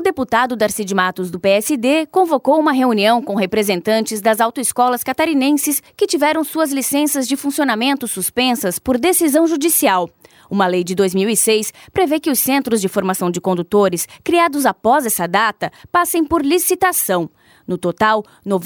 deputado Darcy de Matos, do PSD, convocou uma reunião com representantes das autoescolas catarinenses que tiveram suas licenças de funcionamento suspensas por decisão judicial. Uma lei de 2006 prevê que os centros de formação de condutores, criados após essa data, passem por licitação. No total,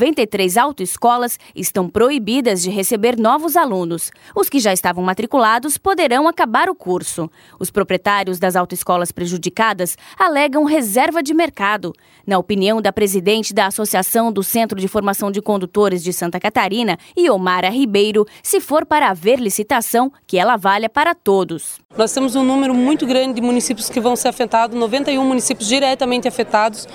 93 autoescolas estão proibidas de receber novos alunos. Os que já estavam matriculados poderão acabar o curso. Os proprietários das autoescolas prejudicadas alegam reserva de mercado. Na opinião da presidente da Associação do Centro de Formação de Condutores de Santa Catarina, Iomara Ribeiro, se for para haver licitação, que ela valha para todos. Nós temos um número muito grande de municípios que vão ser afetados, 91 municípios diretamente afetados,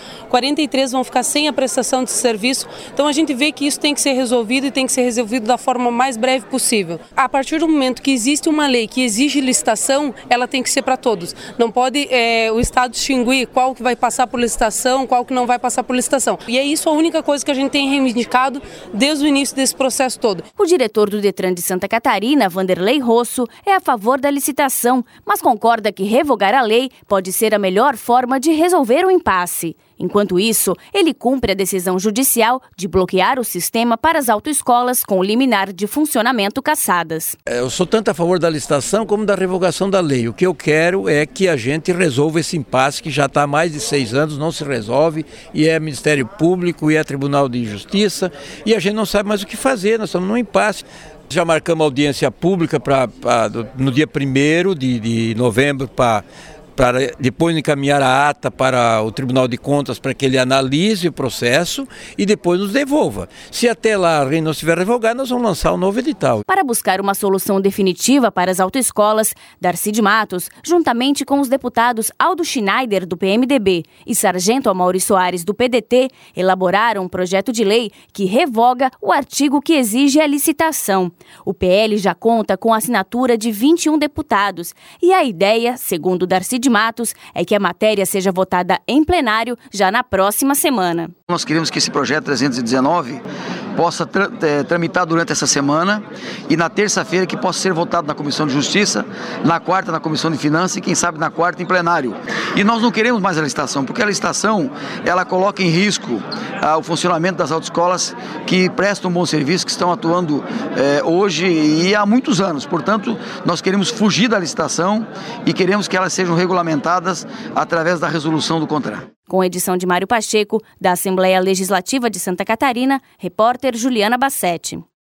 43 vão ficar sem a prestação de serviço. Então a gente vê que isso tem que ser resolvido e tem que ser resolvido da forma mais breve possível. A partir do momento que existe uma lei que exige licitação, ela tem que ser para todos. Não pode o Estado distinguir qual que vai passar por licitação, qual que não vai passar por licitação. E é isso a única coisa que a gente tem reivindicado desde o início desse processo todo. O diretor do Detran de Santa Catarina, Vanderlei Rosso, é a favor da licitação, mas concorda que revogar a lei pode ser a melhor forma de resolver o impasse. Enquanto isso, ele cumpre a decisão judicial de bloquear o sistema para as autoescolas com liminar de funcionamento cassadas. Eu sou tanto a favor da licitação como da revogação da lei. O que eu quero é que a gente resolva esse impasse que já está há mais de 6 anos, não se resolve, e é Ministério Público, e é Tribunal de Justiça, e a gente não sabe mais o que fazer, nós estamos num impasse. Já marcamos audiência pública no dia 1º de novembro para depois encaminhar a ata para o Tribunal de Contas para que ele analise o processo e depois nos devolva. Se até lá a lei não estiver revogada, nós vamos lançar um novo edital. Para buscar uma solução definitiva para as autoescolas, Darcy de Matos, juntamente com os deputados Aldo Schneider, do PMDB, e Sargento Amaury Soares, do PDT, elaboraram um projeto de lei que revoga o artigo que exige a licitação. O PL já conta com a assinatura de 21 deputados e a ideia, segundo Darcy de Matos, é que a matéria seja votada em plenário já na próxima semana. Nós queremos que esse projeto 319 possa tramitar durante essa semana e na terça-feira que possa ser votado na Comissão de Justiça, na quarta na Comissão de Finanças e quem sabe na quarta em plenário. E nós não queremos mais a licitação, porque a licitação ela coloca em risco o funcionamento das autoescolas que prestam um bom serviço, que estão atuando hoje e há muitos anos. Portanto, nós queremos fugir da licitação e queremos que elas sejam regulamentadas através da resolução do CONTRAN. Com edição de Mário Pacheco, da Assembleia Legislativa de Santa Catarina, repórter Juliana Bassetti.